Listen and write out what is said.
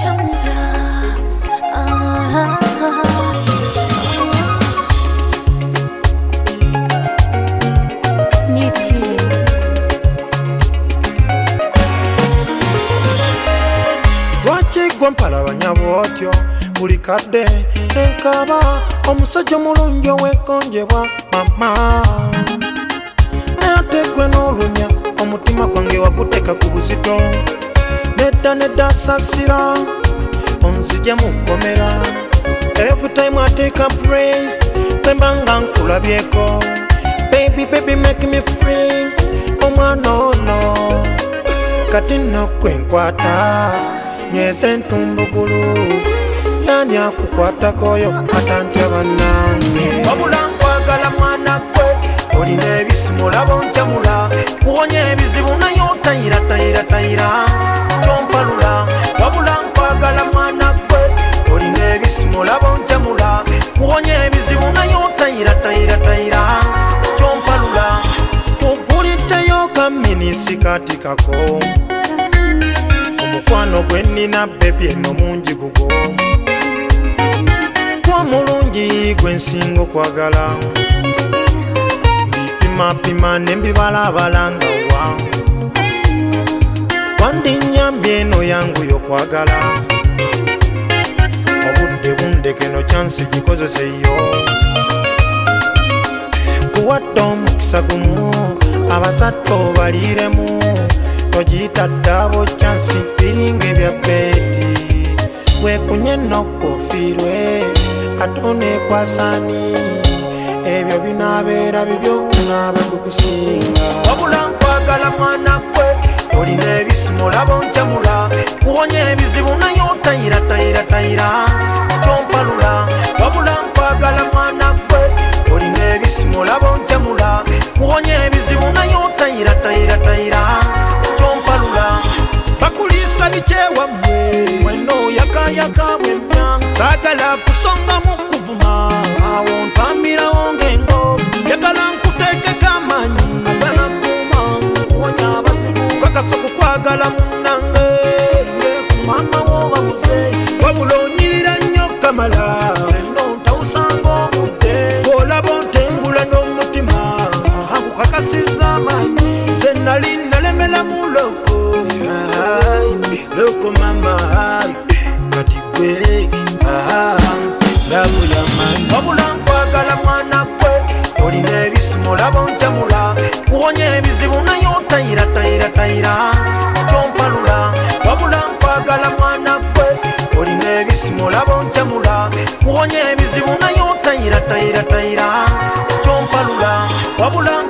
Mpala banyabotyo buli kadde enkaba omusajja omulungi owekonjebwa mama nayategwe n'olumya omutima gwange waguteka ku buzito nedda sasira onzije mukomera every time I take a praise twembanga nkulabyeko baby make me free omwana ono kati nokwenkwata nyese ntumbugulu yani akukwata koyo atantya bannange wabula nkwagala mwana gwe olina ebisimu laba onjamula kuwonya ebizibu naye otayira kyompalula wabula nkwagala mwana gwe olina ebisimu laba onjamula kuwonya ebizibu naye otayira kyompalula kuguliddeyo kaminisi kati kako omukwano gwe nnina bebi eno mungi gugo kwa mulungi gwe nsinga okwagala mbipimapima ne mbibalabala nga wa wandinyambye eno yangu y'okwagala obudde bundeke no chansi gikozeseyo kuwadde omukisa gumu abasatto baliremu tojita dabo chansi piringe bya beti wekunye nokofirwe atone kwa sani ebyo binabeera bibyo kunaba kukusinga wabula nkwagala mwana kwe olina ebisimu laba onjamula kuwonya ebizibu naye otayira kyompalula wabula nkwagala mwana kwe olina ebisimu laba onjamula kuwonya ebizibu naye otayira bakulisa bikyewamwe weno yakayaka bwemya sagala kusonga mukuvuma awo mpamirawo ngengo yagala nkutekeka amanyi aganakuma kuwonya abazibu kakaso kukwagala munange kumama woba muze wabula onyirira nnyo kamala eno ntawusanga obudde olaba ontengula n'omutima akukakasiza amanyi ze nali nalemela muloko loko mama kati gwe lago yamanyi wabula nkwagala mwana gwe olina ebisimu laba onjamula kuwonya ebizibu naye otayira kyompalula wabula nkwagala mwana gwe olina ebisimu laba onjamula kuwonya ebizibu naye otayira kyompalula wabula